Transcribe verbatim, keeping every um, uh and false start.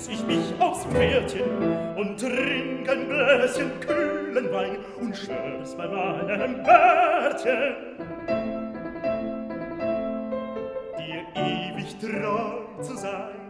setz ich mich aufs Pferdchen und trink ein Gläschen kühlen Wein und schwör's bei meinem Bärtchen, dir ewig treu zu sein.